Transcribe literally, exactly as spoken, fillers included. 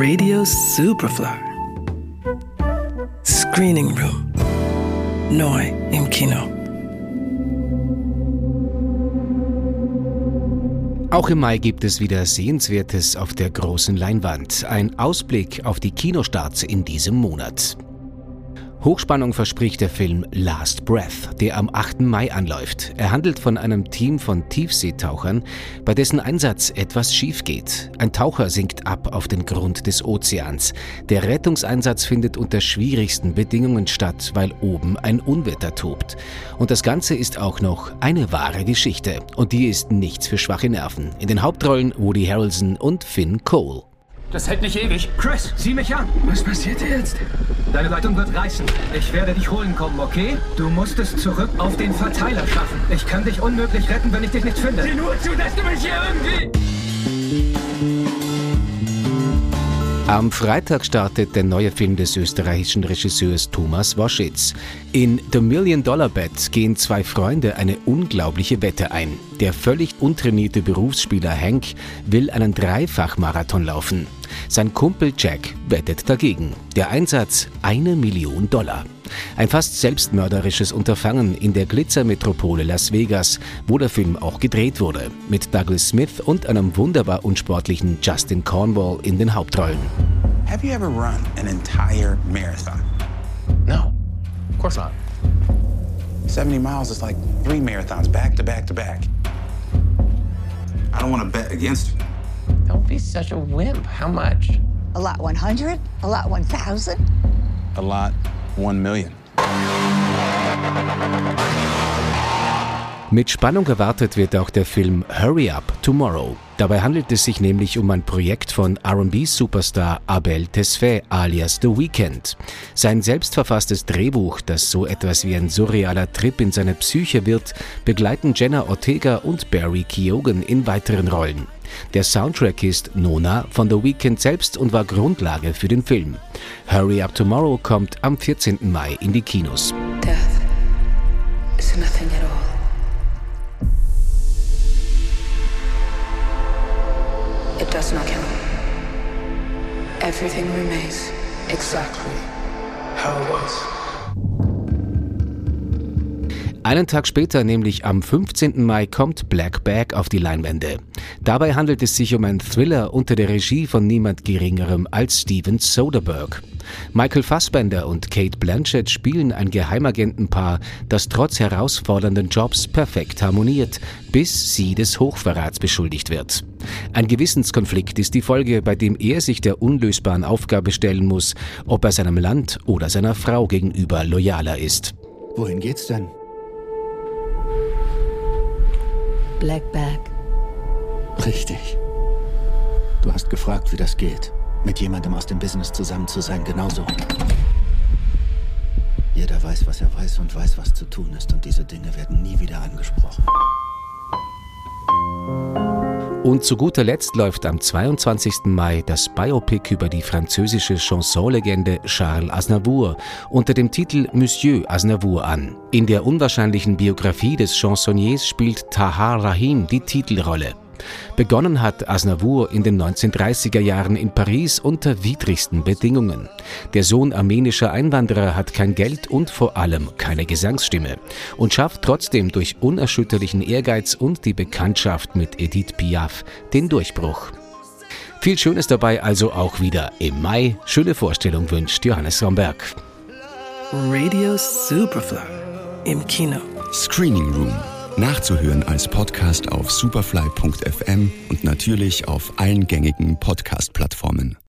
Radio Superfly. Screening Room. Neu im Kino. Auch im Mai gibt es wieder Sehenswertes auf der großen Leinwand. Ein Ausblick auf die Kinostarts in diesem Monat. Hochspannung verspricht der Film Last Breath, der am achten Mai anläuft. Er handelt von einem Team von Tiefseetauchern, bei dessen Einsatz etwas schief geht. Ein Taucher sinkt ab auf den Grund des Ozeans. Der Rettungseinsatz findet unter schwierigsten Bedingungen statt, weil oben ein Unwetter tobt. Und das Ganze ist auch noch eine wahre Geschichte. Und die ist nichts für schwache Nerven. In den Hauptrollen Woody Harrelson und Finn Cole. Das hält nicht ewig. Chris, sieh mich an. Was passiert jetzt? Deine Leitung wird reißen. Ich werde dich holen kommen, okay? Du musst es zurück auf den Verteiler schaffen. Ich kann dich unmöglich retten, wenn ich dich nicht finde. Sieh nur zu, dass du mich hier irgendwie... Am Freitag startet der neue Film des österreichischen Regisseurs Thomas Woschitz. In The Million Dollar Bet gehen zwei Freunde eine unglaubliche Wette ein. Der völlig untrainierte Berufsspieler Hank will einen Dreifach-Marathon laufen. Sein Kumpel Jack wettet dagegen. Der Einsatz eine Million Dollar. Ein fast selbstmörderisches Unterfangen in der Glitzermetropole Las Vegas, wo der Film auch gedreht wurde. Mit Douglas Smith und einem wunderbar unsportlichen Justin Cornwall in den Hauptrollen. Have you ever run an entire marathon? No, of course not. seventy miles is like three marathons back to back to back. I don't want to bet against you. Don't be such a wimp. How much? A lot one hundred? A lot one thousand? A lot, one million. Mit Spannung erwartet wird auch der Film Hurry Up Tomorrow. Dabei handelt es sich nämlich um ein Projekt von R and B-Superstar Abel Tesfaye alias The Weeknd. Sein selbstverfasstes Drehbuch, das so etwas wie ein surrealer Trip in seine Psyche wird, begleiten Jenna Ortega und Barry Keoghan in weiteren Rollen. Der Soundtrack ist Nona von The Weeknd selbst und war Grundlage für den Film. Hurry Up Tomorrow kommt am vierzehnten Mai in die Kinos. Death is nothing at all. It does not count. Everything remains exactly how it was. Einen Tag später, nämlich am fünfzehnten Mai, kommt Black Bag auf die Leinwände. Dabei handelt es sich um einen Thriller unter der Regie von niemand Geringerem als Steven Soderbergh. Michael Fassbender und Cate Blanchett spielen ein Geheimagentenpaar, das trotz herausfordernden Jobs perfekt harmoniert, bis sie des Hochverrats beschuldigt wird. Ein Gewissenskonflikt ist die Folge, bei dem er sich der unlösbaren Aufgabe stellen muss, ob er seinem Land oder seiner Frau gegenüber loyaler ist. Wohin geht's denn? Black Bag. Richtig. Du hast gefragt, wie das geht. Mit jemandem aus dem Business zusammen zu sein, genauso. Jeder weiß, was er weiß und weiß, was zu tun ist. Und diese Dinge werden nie wieder angesprochen. Und zu guter Letzt läuft am zweiundzwanzigsten Mai das Biopic über die französische Chansonlegende Charles Aznavour unter dem Titel Monsieur Aznavour an. In der unwahrscheinlichen Biografie des Chansonniers spielt Tahar Rahim die Titelrolle. Begonnen hat Aznavour in den neunzehnhundertdreißiger Jahren in Paris unter widrigsten Bedingungen. Der Sohn armenischer Einwanderer hat kein Geld und vor allem keine Gesangsstimme und schafft trotzdem durch unerschütterlichen Ehrgeiz und die Bekanntschaft mit Edith Piaf den Durchbruch. Viel Schönes dabei also auch wieder im Mai. Schöne Vorstellung wünscht Johannes Romberg. Radio Superfly im Kino. Screening Room. Nachzuhören als Podcast auf superfly punkt f m und natürlich auf allen gängigen Podcast-Plattformen.